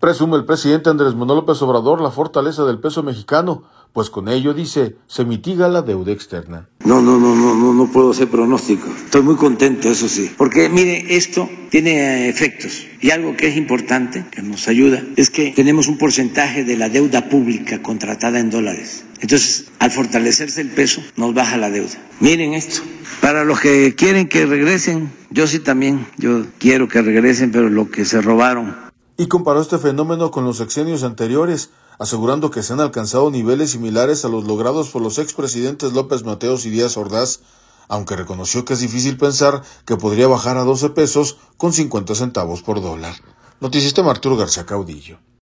Presume el presidente Andrés Manuel López Obrador la fortaleza del peso mexicano, pues con ello, dice, se mitiga la deuda externa. No puedo hacer pronóstico. Estoy muy contento, eso sí. Porque, mire, esto tiene efectos. Y algo que es importante, que nos ayuda, es que tenemos un porcentaje de la deuda pública contratada en dólares. Entonces, al fortalecerse el peso, nos baja la deuda. Miren esto. Para los que quieren que regresen, yo sí también, yo quiero que regresen, pero lo que se robaron. Y comparó este fenómeno con los sexenios anteriores, asegurando que se han alcanzado niveles similares a los logrados por los expresidentes López Mateos y Díaz Ordaz, aunque reconoció que es difícil pensar que podría bajar a 12 pesos con 50 centavos por dólar. Noticista Arturo García Caudillo.